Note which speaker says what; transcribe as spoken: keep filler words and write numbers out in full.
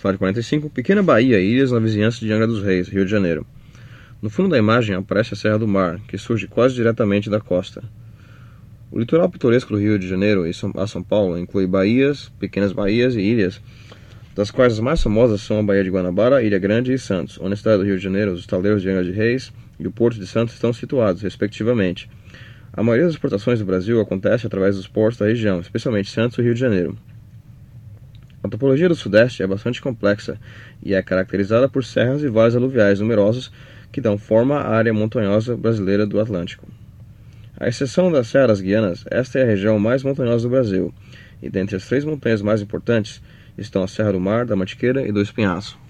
Speaker 1: Slide quarenta e cinco. Pequena Bahia e ilhas na vizinhança de Angra dos Reis, Rio de Janeiro. No fundo da imagem aparece a Serra do Mar, que surge quase diretamente da costa. O litoral pitoresco do Rio de Janeiro e a São Paulo inclui baías, pequenas baías e ilhas, das quais as mais famosas são a Baía de Guanabara, Ilha Grande e Santos, onde a cidade do Rio de Janeiro, os estaleiros de Angra de Reis e o Porto de Santos estão situados, respectivamente. A maioria das exportações do Brasil acontece através dos portos da região, especialmente Santos e Rio de Janeiro. A topologia do Sudeste é bastante complexa e é caracterizada por serras e vales aluviais numerosos que dão forma à área montanhosa brasileira do Atlântico. À exceção das Serras Guianas, esta é a região mais montanhosa do Brasil, e dentre as três montanhas mais importantes estão a Serra do Mar, da Mantiqueira e do Espinhaço.